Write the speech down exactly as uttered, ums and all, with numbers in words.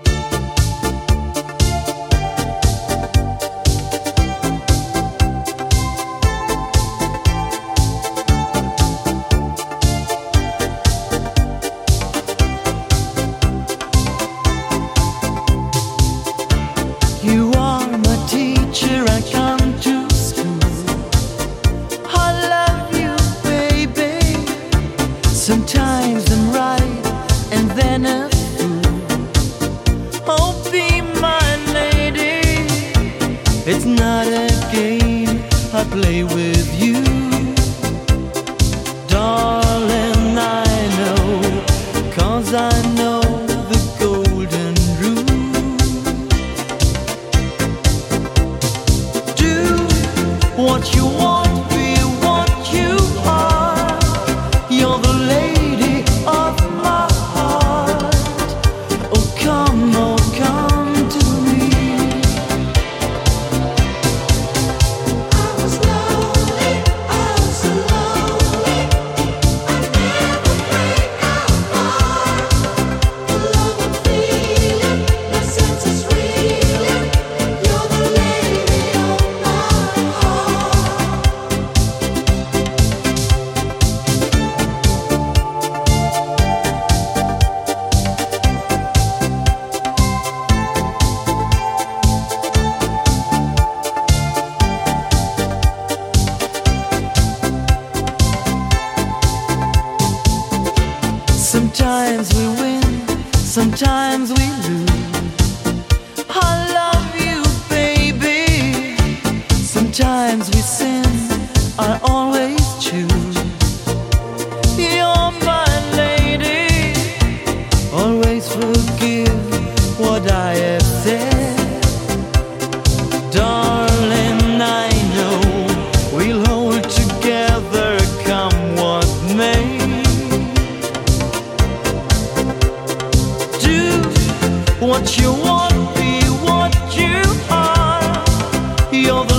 Sometimes we win, sometimes we lose. I love you, baby. Sometimes we sin, I always choose. You're my lady. Always forgive what I have said. Darling, I know we'll hold together, come what may. What you want, be what you are. You're the